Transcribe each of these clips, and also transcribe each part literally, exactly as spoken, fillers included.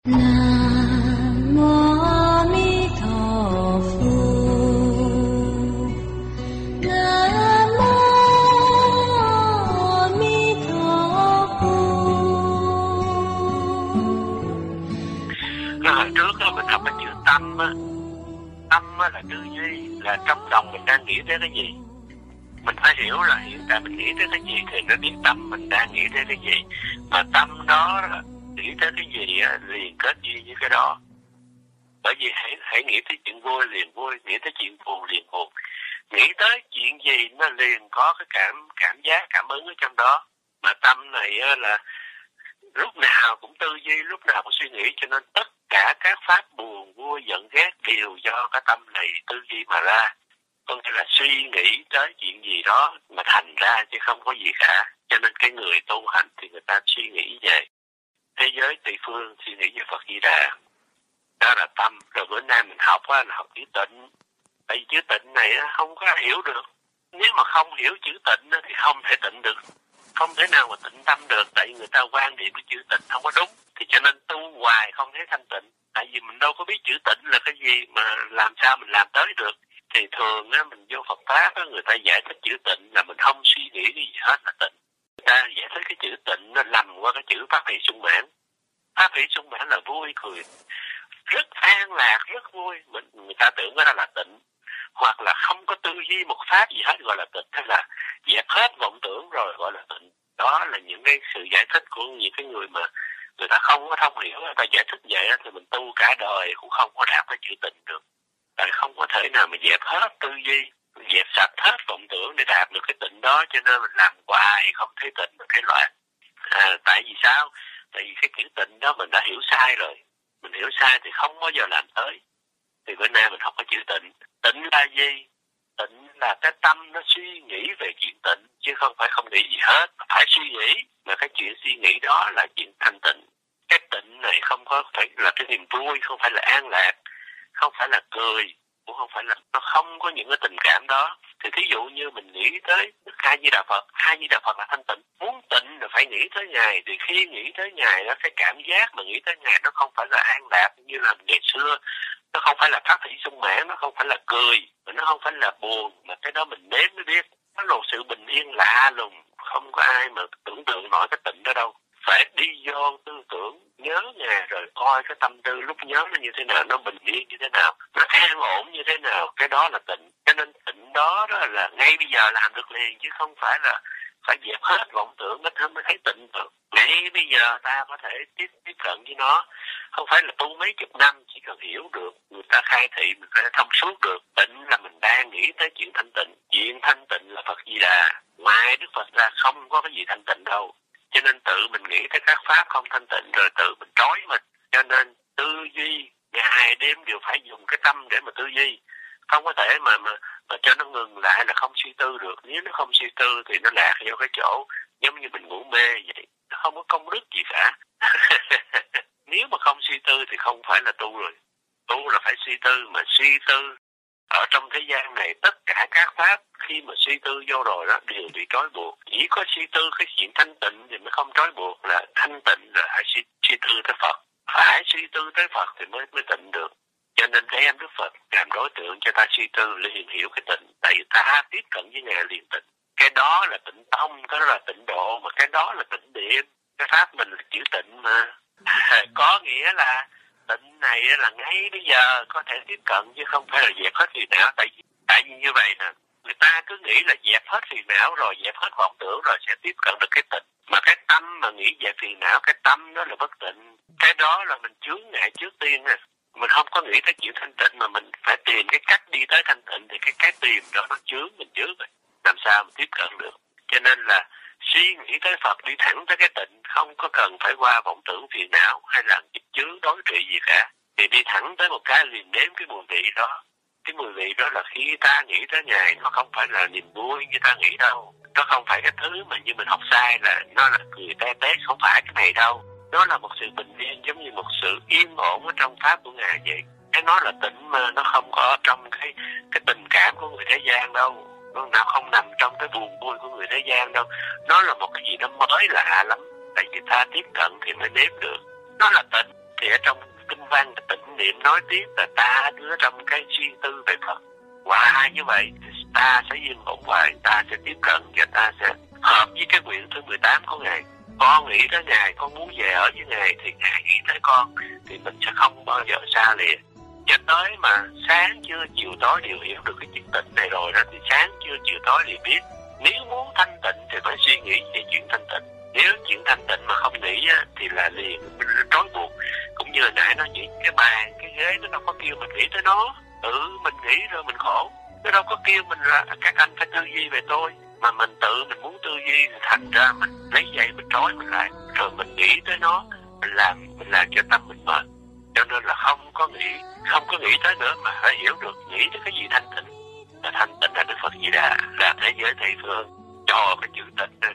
Nam mô A Di Đà Phật. Nam mô A Di Đà Phật. Cái hồi trước đó mình học cái chữ tâm á, tâm á là tư duy, là trong lòng mình đang nghĩ tới cái gì. Mình phải hiểu là hiện tại mình nghĩ tới cái gì thì nó biết tâm mình đang nghĩ tới cái gì. Mà tâm đó nghĩ tới cái gì á, liền kết duyên với cái đó. Bởi vì hãy hãy nghĩ tới chuyện vui liền vui, nghĩ tới chuyện buồn liền buồn. Nghĩ tới chuyện gì nó liền có cái cảm cảm giác, cảm ứng ở trong đó. Mà tâm này á, là lúc nào cũng tư duy, lúc nào cũng suy nghĩ, cho nên tất cả các pháp buồn, vui, giận, ghét đều do cái tâm này tư duy mà ra. Có nghĩa là suy nghĩ tới chuyện gì đó mà thành ra chứ không có gì cả. Cho nên cái người tu hành thì người ta suy nghĩ về thế giới tây phương, suy nghĩ về Phật Di Đà. Đó là tâm. Rồi bữa nay mình học á, là học chữ tịnh. Tại vì chữ tịnh này á, không có hiểu được. Nếu mà không hiểu chữ tịnh á, thì không thể tịnh được. Không thể nào mà tịnh tâm được. Tại vì người ta quan điểm cái chữ tịnh không có đúng. Thì cho nên tu hoài không thấy thanh tịnh. Tại vì mình đâu có biết chữ tịnh là cái gì mà làm sao mình làm tới được. Thì thường á, mình vô Phật Pháp á, người ta giải thích chữ tịnh là mình không suy nghĩ cái gì hết là tịnh. Người ta giải thích cái chữ tịnh nó lầm qua cái chữ pháp hỷ sung mãn. Pháp hỷ sung mãn là vui cười, rất an lạc, rất vui. Mình, người ta tưởng đó là tịnh. Hoặc là không có tư duy một pháp gì hết gọi là tịnh. Hay là dẹp hết vọng tưởng rồi gọi là tịnh. Đó là những cái sự giải thích của những cái người mà người ta không có thông hiểu. Người ta giải thích vậy đó, thì mình tu cả đời cũng không có đạt cái chữ tịnh được. Tại không có thể nào mà dẹp hết tư duy, dẹp sạch hết vọng tưởng để đạt được cái tịnh đó. Cho nên mình làm hoài không thấy tịnh được cái loạn. À, tại vì sao? Tại vì cái chữ tịnh đó mình đã hiểu sai rồi. Mình hiểu sai thì không bao giờ làm tới. Thì bữa nay mình học cái chữ tịnh. Tịnh là gì? Tịnh là cái tâm nó suy nghĩ về chuyện tịnh, chứ không phải không nghĩ gì hết. Phải suy nghĩ, mà cái chuyện suy nghĩ đó là chuyện thanh tịnh. Cái tịnh này không có phải là cái niềm vui, không phải là an lạc, không phải là cười, cũng không phải là, nó không có những cái tình cảm đó. Thì thí dụ như mình nghĩ tới Đức A Di Đà Phật, A Di Đà Phật là thanh tịnh. Muốn tịnh là phải nghĩ tới Ngài. Thì khi nghĩ tới Ngài đó, cái cảm giác mà nghĩ tới Ngài nó không phải là an lạc như là ngày xưa. Nó không phải là pháp hỷ sung mãn, nó không phải là cười, mà nó không phải là buồn, mà cái đó mình nếm mới biết. Nó là một sự bình yên lạ lùng, không có ai mà tưởng tượng nổi cái tịnh đó đâu. Phải đi vô tư tưởng, nhớ Ngài rồi coi cái tâm tư lúc nhớ nó như thế nào, nó bình yên như thế nào, nó an ổn như thế nào, cái đó là tịnh. Cho nên tịnh đó, đó là ngay bây giờ làm được liền, chứ không phải là phải dẹp hết vọng tưởng nó mới thấy tịnh được. Ngay bây giờ ta có thể tiếp tiếp cận với nó. Không phải là tu mấy chục năm, chỉ cần hiểu được, người ta khai thị mình phải thông suốt được. Tịnh là mình đang nghĩ tới chuyện thanh tịnh. Chuyện thanh tịnh là Phật Di Đà. Ngoài Đức Phật ra không có cái gì thanh tịnh đâu. Cho nên tự mình nghĩ tới các pháp không thanh tịnh rồi tự mình trói mình. Cho nên tư duy ngày đêm đều phải dùng cái tâm để mà tư duy. Không có thể mà mà, mà cho nó ngừng lại là không suy tư được. Nếu nó không suy tư thì nó lạc vô cái chỗ giống như mình ngủ mê vậy. Nó không có công đức gì cả. Nếu mà không suy tư thì không phải là tu rồi. Tu là phải suy tư, mà suy tư ở trong thế gian này tất cả các pháp khi mà suy tư vô rồi đó đều bị trói buộc. Chỉ có suy tư cái chuyện thanh tịnh thì mới không trói buộc, là thanh tịnh là phải suy, suy tư tới Phật. Phải suy tư tới Phật thì mới mới tịnh được. Cho nên đem Đức Phật làm đối tượng cho ta suy tư liền hiểu cái tịnh. Tại vì ta tiếp cận với Ngài liền tịnh. Cái đó là tịnh tông, cái đó là tịnh độ, mà cái đó là tịnh điện. Cái pháp mình là chữ tịnh mà. Có nghĩa là tịnh này là ngay bây giờ có thể tiếp cận, chứ không phải là dẹp hết phiền não. Tại vì, tại vì như vậy nè, người ta cứ nghĩ là dẹp hết phiền não rồi, dẹp hết vọng tưởng rồi sẽ tiếp cận được cái tịnh. Mà cái tâm mà nghĩ về phiền não, cái tâm đó là bất tịnh. Cái đó là mình chướng ngại trước tiên nè. Mình không có nghĩ tới chuyện thanh tịnh mà mình phải tìm cái cách đi tới thanh tịnh, thì cái cái tìm đó nó chướng mình trước rồi. Làm sao mình tiếp cận được. Cho nên là suy nghĩ tới Phật, đi thẳng tới cái tịnh, không có cần phải qua vọng tưởng phiền não hay là nghiệp chướng đối trị gì cả. Thì đi thẳng tới một cái liền nếm cái mùi vị đó. Cái mùi vị đó là khi ta nghĩ tới Ngài, nó không phải là niềm vui như ta nghĩ đâu. Nó không phải cái thứ mà như mình học sai là nó là cười te tét, không phải cái này đâu. Nó là một sự bình yên, giống như một sự yên ổn ở trong pháp của Ngài vậy. Cái nó là tịnh mà nó không có trong cái cái tình cảm của người thế gian đâu. Nó nào không nằm trong cái buồn vui của người thế gian đâu. Nó là một cái gì đó mới lạ lắm. Tại vì ta tiếp cận thì mới nếm được. Nó là tịnh. Thì ở trong kinh văn tịnh niệm nói tiếp là ta đưa trong cái suy tư về Phật. Qua như vậy thì ta sẽ yên ổn hoài, ta sẽ tiếp cận và ta sẽ hợp với cái quyển thứ mười tám của Ngài. Con nghĩ tới Ngài, con muốn về ở với Ngài thì Ngài nghĩ tới con, thì mình sẽ không bao giờ xa lìa. Cho tới mà sáng trưa chiều tối đều hiểu được cái chuyện tịnh này rồi đó, thì sáng trưa chiều tối thì biết. Nếu muốn thanh tịnh thì phải suy nghĩ về chuyện thanh tịnh. Nếu chuyện thanh tịnh mà không nghĩ á, thì là liền mình trói buộc. Cũng như hồi nãy nói chuyện cái bàn, cái ghế nó đâu có kêu mình nghĩ tới nó. Ừ, mình nghĩ rồi mình khổ. Nó đâu có kêu mình là các anh phải tư duy về tôi. Mà mình tự mình muốn tư duy thì thành ra mình lấy dây mình trói mình lại. Rồi mình nghĩ tới nó, mình làm, mình làm cho tâm mình mệt. Cho nên là không có nghĩ, không có nghĩ tới nữa mà phải hiểu được nghĩ tới cái gì thanh tịnh. Là thanh tịnh là Đức Phật Di Đà, là thế giới Tây phương. Cho cái chữ tịnh này.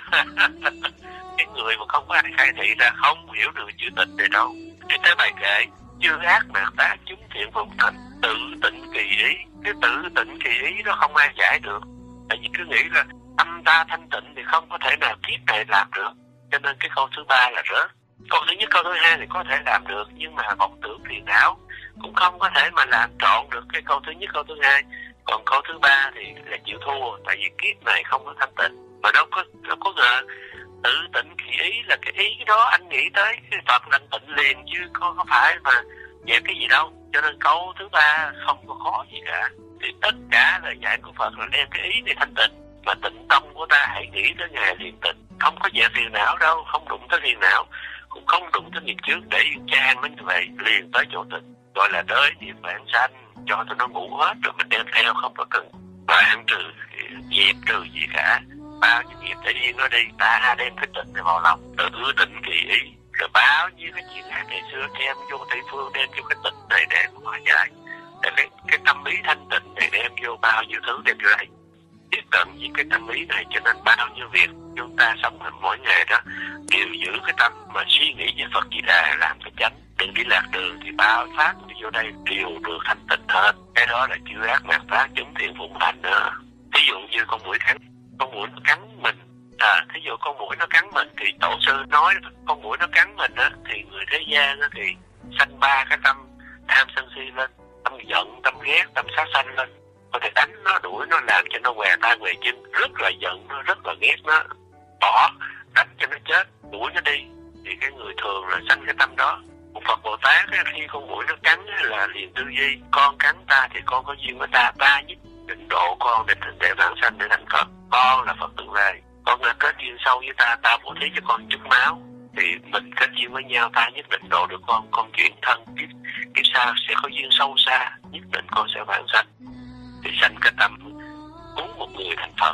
Cái người mà không có ai khai thị ra không hiểu được chữ tịnh này đâu. Thì tới bài kệ, chưa ác mạt tác chúng thiện phụng thành, tự tịnh kỳ ý. Cái tự tịnh kỳ ý đó không ai giải được. Tại vì cứ nghĩ là tâm ta thanh tịnh thì không có thể nào kiếp này làm được. Cho nên cái câu thứ ba là rớt. Câu thứ nhất, câu thứ hai thì có thể làm được, nhưng mà vọng tưởng phiền não cũng không có thể mà làm trọn được cái câu thứ nhất, câu thứ hai. Còn câu thứ ba thì là chịu thua, tại vì kiếp này không có thanh tịnh. Mà đâu có, đâu có ngờ tự tịnh kỳ ý là cái ý đó anh nghĩ tới cái Phật là tịnh liền, chứ có, có phải mà về cái gì đâu. Cho nên câu thứ ba không có khó gì cả. Thì tất cả lời dạy của Phật là đem cái ý để thanh tịnh. Mà tịnh tâm của ta hãy nghĩ tới Ngài liền tịnh. Không có về phiền não đâu, không đụng tới phiền não, cũng không đụng tới nghiệp trước, để trang nó như vậy liền tới chỗ tịnh. Gọi là đới niệm bản sanh, cho tụi nó ngủ hết rồi mình đem theo, không có cần đoạn trừ, dẹp trừ gì cả. Bao nhiêu nghiệp để yên nó đi, ta đem cái tịnh này vào lòng, tự tịnh kỳ ý. Rồi bao nhiêu cái chuyện khác ngày xưa đem vô Tây Phương, đem vô cái tịnh này để mà giải. Để cái, cái tâm lý thanh tịnh này đem vô bao nhiêu thứ đem vô đây. Tiếp cận với cái tâm lý này, cho nên bao nhiêu việc chúng ta sống hàng mỗi ngày đó đều giữ cái tâm mà suy nghĩ về Phật Di Đà làm cái chánh. Đừng đi lạc đường thì bao pháp đi vô đây đều được thanh tịnh hết. Cái đó là chư ác mạt tác chúng thiện phụng thành nữa. Ví dụ như con muỗi cắn, con muỗi nó cắn mình. À, thí dụ con muỗi nó cắn mình thì tổ sư nói con muỗi nó cắn mình á, thì người thế gian á thì sanh ba cái tâm tham sân si lên, tâm giận, tâm ghét, tâm sát sanh lên. Có thể đánh nó, đuổi nó, làm cho nó què tay què chân, rất là giận nó, rất là ghét nó, bỏ, đánh cho nó chết, đuổi nó đi. Thì cái người thường là sanh cái tâm đó. Một Phật Bồ Tát ấy, khi con muỗi nó cắn ấy, là liền tư duy, con cắn ta thì con có duyên với ta, ta nhất định độ con để thành để vãng sanh để thành Phật. Con là Phật tương lai, con là kết duyên sâu với ta, ta bố thí cho con chút máu, thì mình kết duyên với nhau, ta nhất định độ được con. Con chuyển thân kiếp kiếp sau sẽ có duyên sâu xa, nhất định con sẽ vãng sanh. Thì sanh cái tâm muốn một người thành Phật.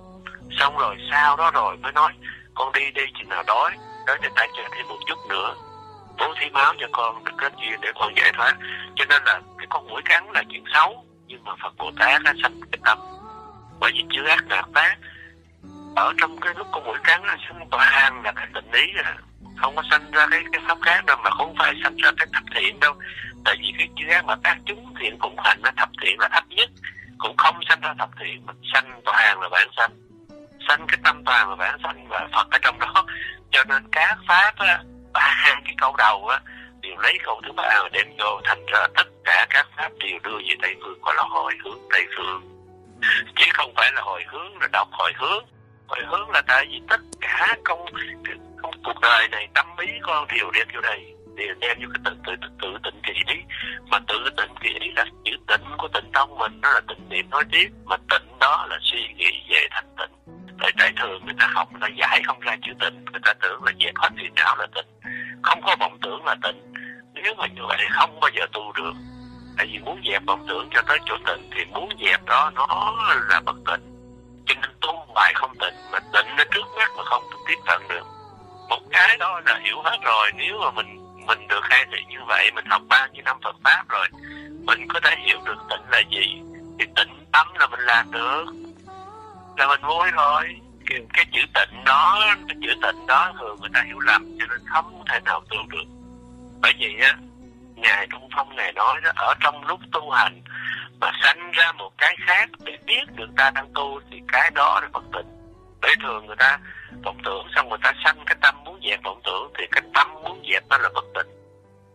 Xong rồi sau đó rồi mới nói con đi đi chừng nào đói, đói thì ta chờ thêm một chút nữa, bố thí máu cho con được kết duyên để con giải thoát. Cho nên là cái con muỗi cắn là chuyện xấu, nhưng mà Phật Bồ Tát đã sanh cái tâm. Bởi vì chư ác mạt tác ở trong cái lúc con muỗi cắn là sanh toàn là cái tịnh ý à, không có sanh ra cái cái pháp khác đâu, mà không phải sanh ra cái thập thiện đâu. Tại vì cái chư ác mạt tác chúng thiện phụng hành, nó thập thiện là thấp nhất, cũng không sanh ra thập thiện, mà sanh toàn là vãng sanh, sanh cái tâm toàn là vãng sanh và Phật ở trong đó. Cho nên các pháp á, ba cái câu đầu á đều lấy câu thứ ba mà đem vô, thành ra tất cả các pháp đều đưa về Tây Phương, gọi là hồi hướng Tây Phương, chứ không phải là hồi hướng là đọc hồi hướng. Hồi hướng là tại vì tất cả công, công cuộc đời này tâm ý con đều đem vô đây, đều đem vô cái tự tự tự, tự tịnh kỳ ý. Mà tự tịnh kỳ ý là chữ tịnh của tịnh tông mình, nó là tịnh niệm nói tiếp, mà tịnh đó là suy nghĩ về thành tịnh. Tại tại thường người ta học, người ta giải không ra chữ tịnh, người ta tưởng là dẹp hết phiền não là tịnh, không có vọng tưởng là tịnh. Nếu mà như vậy thì không bao giờ tu được. Tại vì muốn dẹp vọng tưởng cho tới chỗ tịnh thì muốn dẹp đó nó là bất tịnh. Cho nên tu bài không tịnh, mà tịnh nó trước mắt mà không tiếp cận được. Một cái đó là hiểu hết rồi. Nếu mà mình mình được khai thị như vậy, mình học bao nhiêu năm Phật Pháp rồi, mình có thể hiểu được tịnh là gì. Thì tịnh tâm là mình làm được, là mình vui rồi. Cái, cái chữ tịnh đó, cái chữ tịnh đó thường người ta hiểu lầm, cho nên không thể nào tu được. Bởi vì á, Ngài Trung Phong Ngài nói đó, ở trong lúc tu hành mà sanh ra một cái khác để biết được ta đang tu thì cái đó là bất tịnh. Bởi thường người ta vọng tưởng xong người ta sanh cái tâm muốn dẹp vọng tưởng, thì cái tâm muốn dẹp đó là bất tịnh.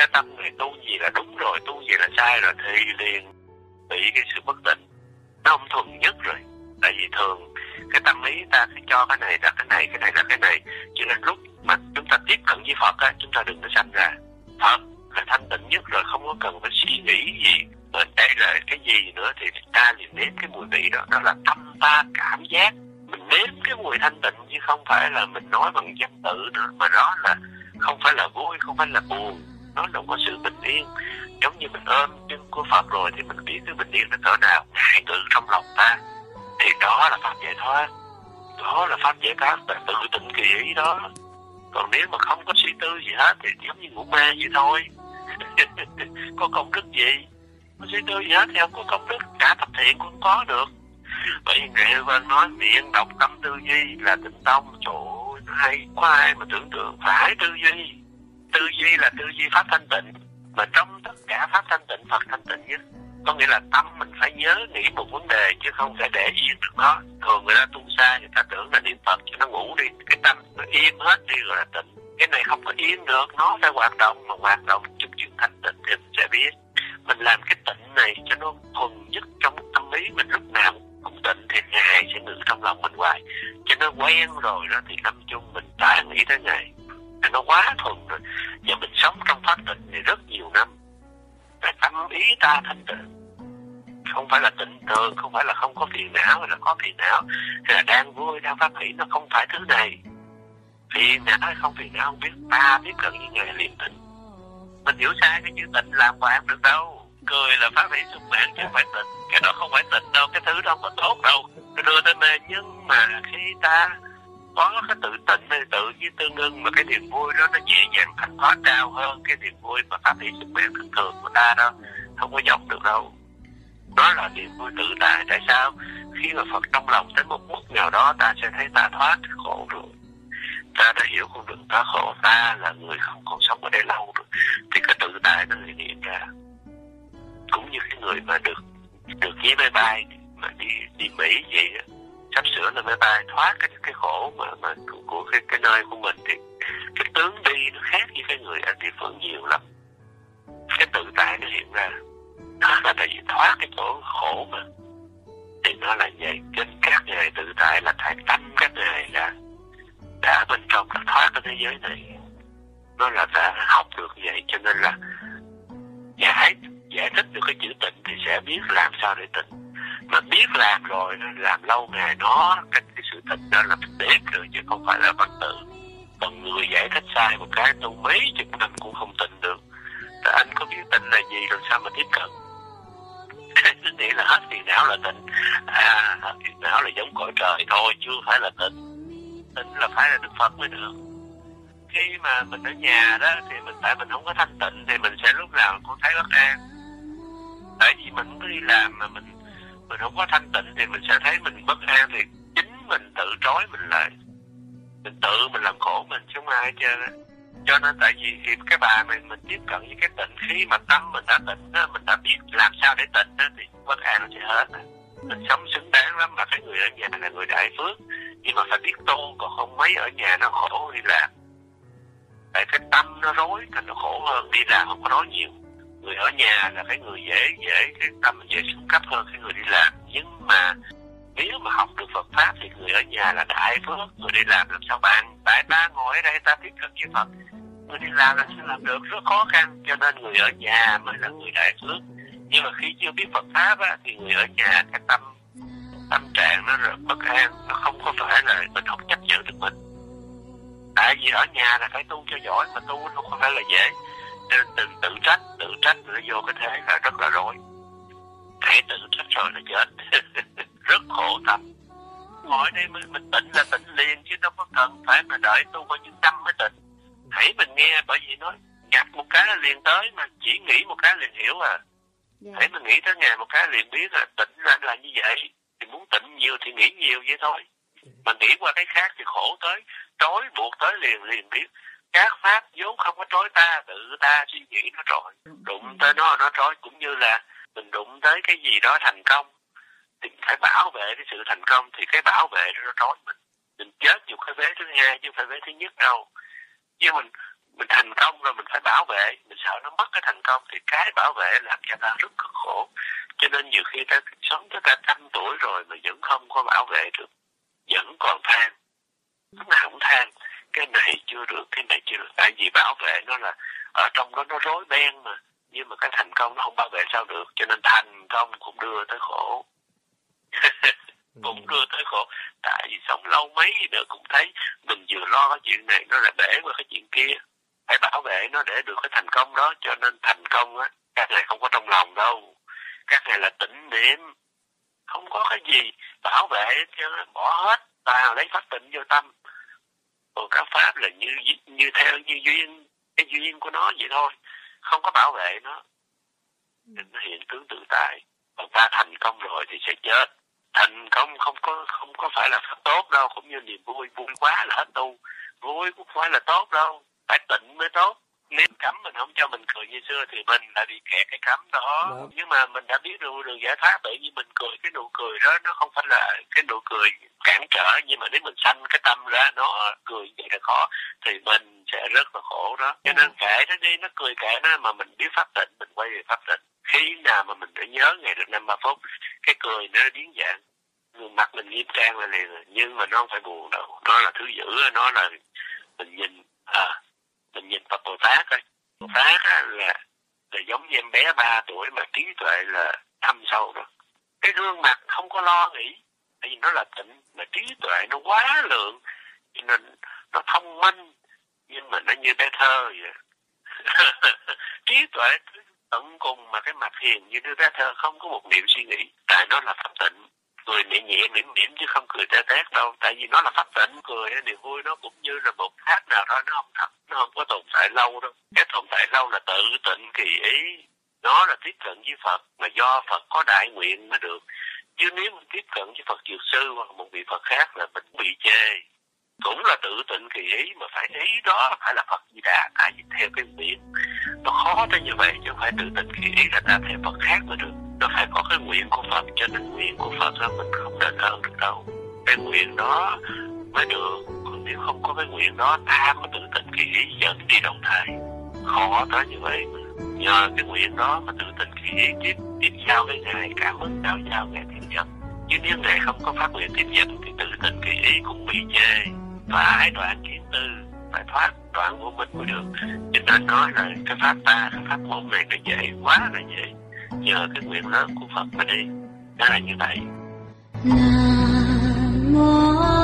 cái tâm này tu gì là đúng rồi, tu gì là sai rồi, thì liền bị cái sự bất tịnh. Nó không thuần nhất rồi. Tại vì thường cái tâm ý ta sẽ cho cái này là cái này, cái này là cái này. Cho nên lúc mà chúng ta tiếp cận với Phật á, chúng ta đừng có sanh ra. Phật là thanh tịnh nhất rồi, không có cần phải suy nghĩ gì. Ở đây là cái gì nữa thì ta liền nếm cái mùi vị đó. Đó là tâm ta cảm giác. Mình nếm cái mùi thanh tịnh chứ không phải là mình nói bằng văn tự nữa. Mà đó là không phải là vui, không phải là buồn. Nó là có sự bình yên. Giống như mình ôm chân của Phật rồi thì mình biết cái bình yên nó cỡ nào. Ngại ngự trong lòng ta. Thì đó là pháp giải thoát. Đó là pháp giải thoát, là tự tịnh kỳ ý đó. Còn nếu mà không có suy tư gì hết thì giống như ngủ mê vậy thôi. Có công đức gì? Không suy tư gì hết thì không có công đức. Cả tập thiện cũng không có được. Bởi vì Ngài Hư Vân nói miệng đọc tâm tư duy là tịnh tông. Trời ơi, nó hay. Có ai mà tưởng tượng phải tư duy. Tư duy là tư duy pháp thanh tịnh. Mà trong tất cả pháp thanh tịnh, Phật thanh tịnh nhất. Có nghĩa là tâm mình phải nhớ nghĩ một vấn đề chứ không phải để yên được nó. Thường người ta tu xa, người ta tưởng là niệm Phật cho nó ngủ đi. Cái tâm nó im hết đi rồi là tịnh. Cái này không có yên được, nó phải hoạt động. Mà hoạt động chung chuyện thanh tịnh thì mình sẽ biết. Mình làm cái tịnh này cho nó thuần nhất trong tâm ý mình, lúc nào cũng tịnh thì Ngài sẽ ngự trong lòng mình hoài. Cho nó quen rồi đó thì lâm chung mình toàn nghĩ tới Ngài. Nó quá thuần rồi. Và mình sống trong pháp tịnh thì rất nhiều năm. Và tâm ý ta thanh tịnh. Không phải là tịnh tường, không phải là không có phiền não, hay là có phiền não, hay là đang vui, đang phát hỷ, nó không phải thứ này. Phiền não hay không phiền não không biết, ta tiếp cận với Ngài liền tịnh. Mình hiểu sai cái chữ tịnh làm hoài không được đâu. Cười là phát hỷ xúc mãn chứ không phải tịnh. Cái đó không phải tịnh đâu, cái thứ đó không có tốt đâu. Nó đưa tới mê, nhưng mà khi ta có cái tự tịnh hay tự với tương ưng, mà cái niềm vui đó nó nhẹ nhàng thành thoát cao hơn cái niềm vui mà phát hỷ xúc mãn thường thường của ta đó. Không có dòng được đâu. Đó là niềm vui tự tại. Tại sao? Khi mà Phật trong lòng đến một mức nào đó, ta sẽ thấy ta thoát khổ rồi. Ta đã hiểu con đường thoát khổ. Ta là người không còn sống ở đây lâu rồi. Thì cái tự tại nó liền hiện ra. Cũng như cái người mà được được với máy bay mà đi đi Mỹ vậy, sắp sửa lên máy bay thoát cái cái khổ mà mà của, của cái cái nơi của mình, thì cái tướng đi nó khác với cái người ở địa phương nhiều lắm. Cái tự tại nó hiện ra. Đó là tại vì thoát cái chỗ khổ mà. Thì nó là vậy. Trên các ngài tự tại là tại tâm các ngài là đã bên trong là thoát cái thế giới này. Nó là đã học được vậy. Cho nên là giải giải thích được cái chữ tịnh thì sẽ biết làm sao để tịnh. Mà biết làm rồi, làm lâu ngày nó, cái, cái sự tịnh đó là mình biết rồi chứ không phải là văn tự. Còn người giải thích sai một cái tu mấy chục năm cũng không tịnh được. Thì anh có biết tịnh là gì rồi sao mà tiếp cận? Tôi nghĩ là hết phiền não là tịnh. À, hết phiền não là giống cõi trời thôi, chưa phải là tịnh. Tịnh là phải là Đức Phật mới được. Khi mà mình ở nhà đó thì mình, tại mình không có thanh tịnh thì mình sẽ lúc nào cũng thấy bất an. Tại vì mình cứ đi làm mà mình mình không có thanh tịnh thì mình sẽ thấy mình bất an, thì chính mình tự trói mình lại. Mình tự mình làm khổ mình chứ không ai hết trơn á. Cho nên tại vì thì cái bà này mình tiếp cận với cái tịnh, khi mà tâm mình đã tịnh đó, mình đã biết làm sao để tịnh đó, thì bất an nó sẽ hết. Mình sống xứng đáng lắm. Mà cái người ở nhà là người đại phước, nhưng mà phải biết tu, còn không mấy ở nhà nó khổ đi làm. Tại cái tâm nó rối thành nó khổ hơn. Đi làm không có rối nhiều. Người ở nhà là cái người dễ dễ cái tâm mình dễ xuống cấp hơn cái người đi làm. Nhưng mà nếu mà học được Phật pháp thì người ở nhà là đại phước. Người đi làm làm sao bạn? Tại ta ngồi ở đây ta tiếp cận với Phật. Người đi làm là sẽ làm được, rất khó khăn. Cho nên người ở nhà mới là người đại phước. Nhưng mà khi chưa biết Phật pháp á, thì người ở nhà cái tâm tâm trạng nó rất bất an. Nó không có phải là mình không chấp nhận được mình. Tại vì ở nhà là phải tu cho giỏi, mà tu nó không phải là dễ. Nên tự, tự trách, tự trách nó vô cái thế là rất là rối. Hãy tự trách rồi là chết. Rất khổ tâm. Ngồi đây mình, mình tịnh là tịnh liền, chứ đâu có cần phải mà đợi tu bao nhiêu năm mới tịnh. Hãy mình nghe, bởi vì nói nhập một cái là liền tới, mà chỉ nghĩ một cái liền hiểu à. Yeah. Hãy mình nghĩ tới Ngài một cái liền biết là tịnh là, là như vậy. Thì muốn tịnh nhiều thì nghĩ nhiều vậy thôi. Mà nghĩ qua cái khác thì khổ tới, trói buộc tới liền liền biết. Các pháp vốn không có trói ta, tự ta suy nghĩ nó rồi. Đụng tới nó, nó trói. Cũng như là mình đụng tới cái gì đó thành công thì phải bảo vệ cái sự thành công, thì cái bảo vệ nó trói mình. Mình chết dù cái vế thứ hai chứ không phải vế thứ nhất đâu. Nhưng mình Mình thành công rồi mình phải bảo vệ, mình sợ nó mất cái thành công thì cái bảo vệ làm cho ta rất cực khổ. Cho nên nhiều khi ta sống tới cả trăm tuổi rồi mà vẫn không có bảo vệ được, vẫn còn than, lúc nào cũng than cái này chưa được, cái này chưa được. Tại vì bảo vệ nó là ở trong đó nó rối beng mà, nhưng mà cái thành công nó không bảo vệ sao được, cho nên thành công cũng đưa tới khổ. Cũng đưa tới khổ. Tại vì sống lâu mấy nữa cũng thấy mình vừa lo cái chuyện này nó lại bể qua cái chuyện kia, phải bảo vệ nó để được cái thành công đó. Cho nên thành công á, các ngài không có trong lòng đâu, các ngài là tĩnh niệm, không có cái gì bảo vệ cho bỏ hết ta lấy pháp tịnh vô tâm. Còn các pháp là như như theo như duyên, cái duyên của nó vậy thôi, không có bảo vệ nó, nó hiện tướng tự tại. Còn ta thành công rồi thì sẽ chết. Thành công không có không có phải là pháp tốt đâu, cũng như niềm vui, vui quá là hết tu, vui cũng phải là tốt đâu, phải tịnh mới tốt. Nếu cấm mình không cho mình cười như xưa thì mình đã bị kẹt cái cấm đó. đó. Nhưng mà mình đã biết được đường giải thoát, tự nhiên mình cười, cái nụ cười đó nó không phải là cái nụ cười cản trở. Nhưng mà nếu mình sanh cái tâm ra nó cười vậy là khó thì mình sẽ rất là khổ đó. Cho nên kệ nó đi, nó cười kệ nó, mà mình biết pháp tịnh mình quay về pháp tịnh. Khi nào mà mình đã nhớ ngày được năm ba phút, cái cười nó biến dạng, mặt mình nghiêm trang lại liền. Nhưng mà nó không phải buồn đâu, nó là thứ dữ, nó là mình nhìn à mình nhìn Phật Bồ Tát thôi. Bồ Tát á, là, là giống như em bé ba tuổi mà trí tuệ là thâm sâu đó. Cái gương mặt không có lo nghĩ, tại vì nó là tịnh, mà trí tuệ nó quá lượng, cho nên nó thông minh, nhưng mà nó như bé thơ vậy. Trí tuệ tận cùng mà cái mặt hiền như đứa bé thơ, không có một niệm suy nghĩ, tại nó là pháp tịnh. Cười nhẹ nhẹ mỉm mỉm chứ không cười tê tét đâu, tại vì nó là pháp tịnh. Cười niềm vui nó cũng như là một thác nào đó, nó không thật, nó không có tồn tại lâu đâu. Cái tồn tại lâu là tự tịnh kỳ ý, nó là tiếp cận với Phật, mà do Phật có đại nguyện mới được. Chứ nếu mình tiếp cận với Phật Dược Sư hoặc một vị Phật khác là mình bị chê. Cũng là tự tịnh kỳ ý, mà phải ý đó phải là Phật Di Đà, tại vì theo cái nguyện nó khó tới như vậy, chứ không phải tự tịnh kỳ ý là ta theo Phật khác mới được. Nó phải có cái nguyện của Phật, cho nên nguyện của Phật là mình không đền ơn được đâu. Cái nguyện đó mới được, còn nếu không có cái nguyện đó, ta có tự tịnh kỳ ý dẫn đi đầu thai, khó tới như vậy. Nhờ cái nguyện đó mà tự tịnh kỳ ý tiếp tiếp giao với Ngài, cảm ơn đạo giao Ngài tiếp dẫn. Chứ nếu Ngài không có phát nguyện tiếp dẫn thì tự tịnh kỳ ý cũng bị chê. Phải đoạn kiến tư, phải thoát đoạn vô minh mới được. Cho nên nói là cái pháp ta, cái pháp môn này nó dễ, quá là dễ. Nhờ cái nguyện lớn của Phật mà đi. Đó là như vậy. Nam mô